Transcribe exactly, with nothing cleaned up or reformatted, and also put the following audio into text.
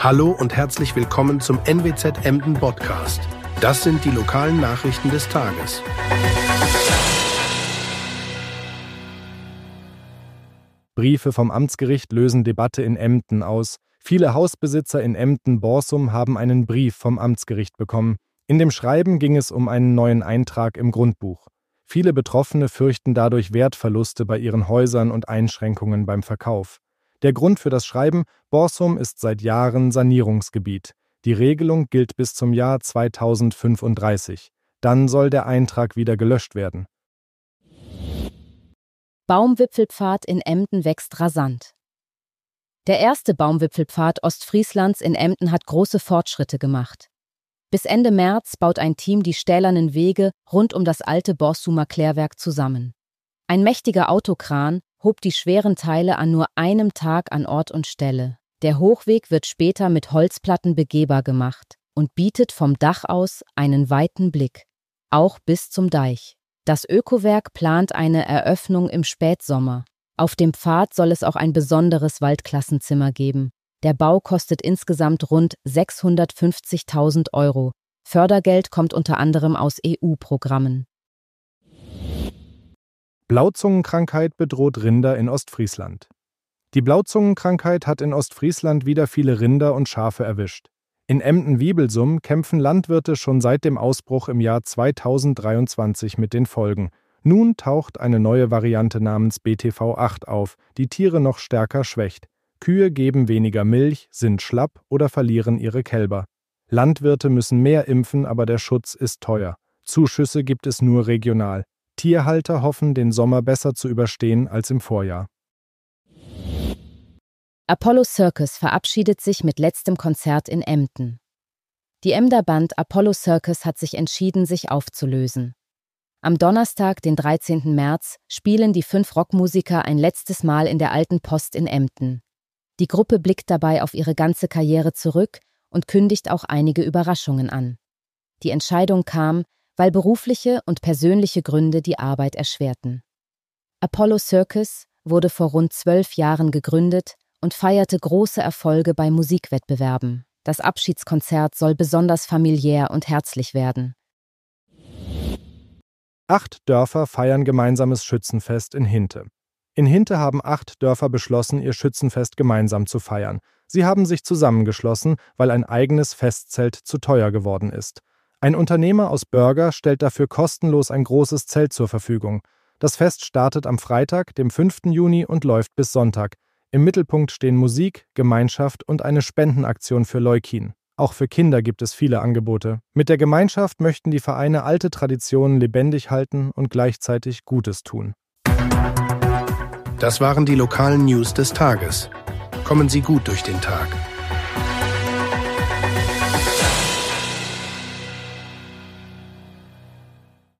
Hallo und herzlich willkommen zum N W Z Emden Podcast. Das sind die lokalen Nachrichten des Tages. Briefe vom Amtsgericht lösen Debatte in Emden aus. Viele Hausbesitzer in Emden-Borsum haben einen Brief vom Amtsgericht bekommen. In dem Schreiben ging es um einen neuen Eintrag im Grundbuch. Viele Betroffene fürchten dadurch Wertverluste bei ihren Häusern und Einschränkungen beim Verkauf. Der Grund für das Schreiben: Borsum ist seit Jahren Sanierungsgebiet. Die Regelung gilt bis zum Jahr zweitausendfünfunddreißig. Dann soll der Eintrag wieder gelöscht werden. Baumwipfelpfad in Emden wächst rasant. Der erste Baumwipfelpfad Ostfrieslands in Emden hat große Fortschritte gemacht. Bis Ende März baut ein Team die stählernen Wege rund um das alte Borsumer Klärwerk zusammen. Ein mächtiger Autokran hob die schweren Teile an nur einem Tag an Ort und Stelle. Der Hochweg wird später mit Holzplatten begehbar gemacht und bietet vom Dach aus einen weiten Blick, auch bis zum Deich. Das Ökowerk plant eine Eröffnung im Spätsommer. Auf dem Pfad soll es auch ein besonderes Waldklassenzimmer geben. Der Bau kostet insgesamt rund sechshundertfünfzigtausend Euro. Fördergeld kommt unter anderem aus E U-Programmen. Blauzungenkrankheit bedroht Rinder in Ostfriesland. Die Blauzungenkrankheit hat in Ostfriesland wieder viele Rinder und Schafe erwischt. In Emden-Wiebelsum kämpfen Landwirte schon seit dem Ausbruch im Jahr zweitausenddreiundzwanzig mit den Folgen. Nun taucht eine neue Variante namens B T V acht auf, die Tiere noch stärker schwächt. Kühe geben weniger Milch, sind schlapp oder verlieren ihre Kälber. Landwirte müssen mehr impfen, aber der Schutz ist teuer. Zuschüsse gibt es nur regional. Tierhalter hoffen, den Sommer besser zu überstehen als im Vorjahr. Apollo Circus verabschiedet sich mit letztem Konzert in Emden. Die Emder Band Apollo Circus hat sich entschieden, sich aufzulösen. Am Donnerstag, den dreizehnten März, spielen die fünf Rockmusiker ein letztes Mal in der Alten Post in Emden. Die Gruppe blickt dabei auf ihre ganze Karriere zurück und kündigt auch einige Überraschungen an. Die Entscheidung kam, weil berufliche und persönliche Gründe die Arbeit erschwerten. Apollo Circus wurde vor rund zwölf Jahren gegründet und feierte große Erfolge bei Musikwettbewerben. Das Abschiedskonzert soll besonders familiär und herzlich werden. Acht Dörfer feiern gemeinsames Schützenfest in Hinte. In Hinte haben acht Dörfer beschlossen, ihr Schützenfest gemeinsam zu feiern. Sie haben sich zusammengeschlossen, weil ein eigenes Festzelt zu teuer geworden ist. Ein Unternehmer aus Börger stellt dafür kostenlos ein großes Zelt zur Verfügung. Das Fest startet am Freitag, dem fünften Juni, und läuft bis Sonntag. Im Mittelpunkt stehen Musik, Gemeinschaft und eine Spendenaktion für Leukin. Auch für Kinder gibt es viele Angebote. Mit der Gemeinschaft möchten die Vereine alte Traditionen lebendig halten und gleichzeitig Gutes tun. Das waren die lokalen News des Tages. Kommen Sie gut durch den Tag.